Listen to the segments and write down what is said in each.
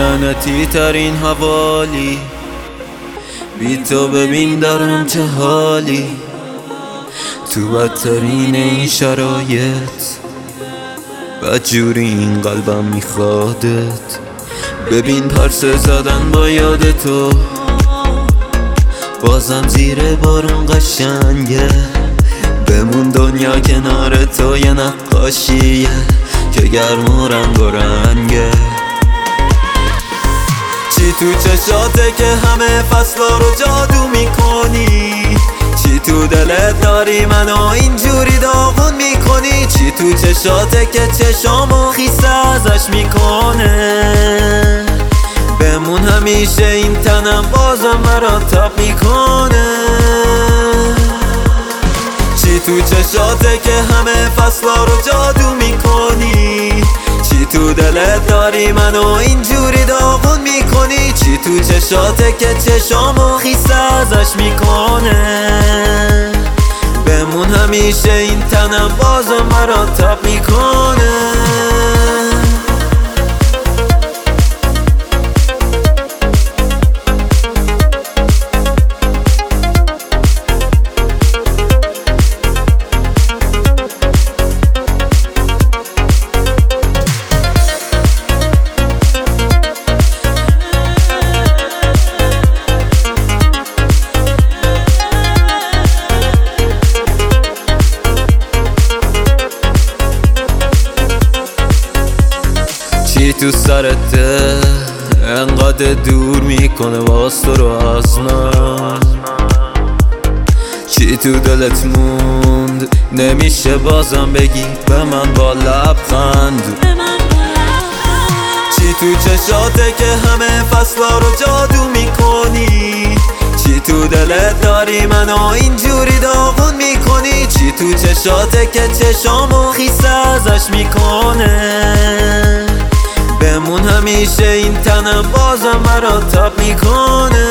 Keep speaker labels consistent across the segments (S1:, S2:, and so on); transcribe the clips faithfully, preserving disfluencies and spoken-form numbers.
S1: لعنتی ترین حوالی، بی تو ببین دارم چه حالی. تو بدترین این شرایط بدجوری این قلبم میخوادت. ببین پرسه زدن با یاد تو، بازم زیر بارون قشنگه. بمون دنیا کنار تو یه نقاشیه که گرم و رنگ و رنگه. چی تو چشاته که همه فصلا رو جادو میکنی؟ چی تو دلت داری منو اینجوری داغون میکنی؟ چی تو چشاته که چشامو خیسه ازش میکنه؟ بمون همیشه این تنم بازم مرا تاب میکنه. چی تو چشاته که همه فصلا رو جادو میکنی؟ چی تو دلت داری منو اینجوری داغون میکنی؟ چی تو چشاته که چشامو خیسه ازش میکنه؟ بمون همیشه این تنم بازم مرا تاب میکنه. چی تو سرته انقدر دور میکنه واس تو رو از من؟ چی تو دلت موند نمیشه بازم بگی به من با لبخند؟ چی تو چشاته که همه فصلا رو جادو میکنی؟ چی تو دلت داری منو اینجوری داغون میکنی؟ چی تو چشاته که چشامو خیسه ازش میکنه؟ بمون همیشه این تنم بازم مرا تاب میکنه.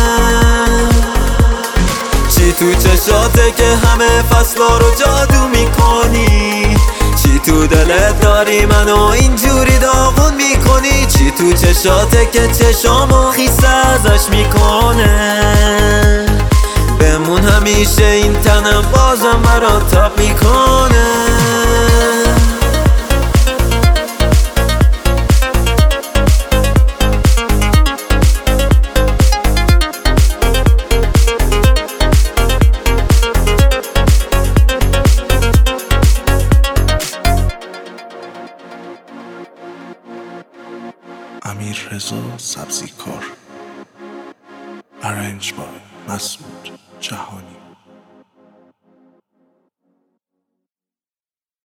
S1: چی تو چشاته که همه فصلا رو جادو میکنی؟ چی تو دلت داری منو اینجوری داغون میکنی؟ چی تو چشاته که چشامو خیسه ازش میکنه؟ بمون همیشه این تنم بازم مرا تاب میکنه.
S2: امیررضا سبزیکار. ارنج بای مسعود جهانی.